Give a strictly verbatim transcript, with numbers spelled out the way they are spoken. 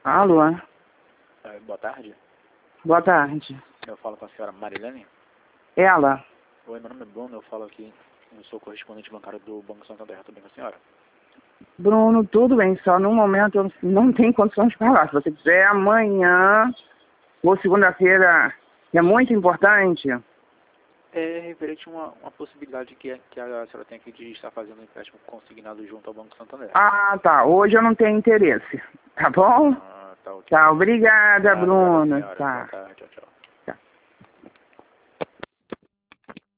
Alô? É, boa tarde. Boa tarde. Eu falo com a senhora Marilene. Ela? Oi, meu nome é Bruno, eu falo aqui, eu sou correspondente bancário do Banco Santander, tudo bem com a senhora? Bruno, tudo bem, só no momento eu não tenho condições de falar. Se você quiser amanhã ou segunda-feira, é muito importante. É referente a uma, uma possibilidade que, que a senhora tem aqui de estar fazendo um empréstimo consignado junto ao Banco Santander. Ah, tá. Hoje eu não tenho interesse. Tá bom? Ah, tá ok. Tá, obrigada, Obrigado, obrigado, Bruno. senhora. Boa Tá. tarde, tchau, tchau.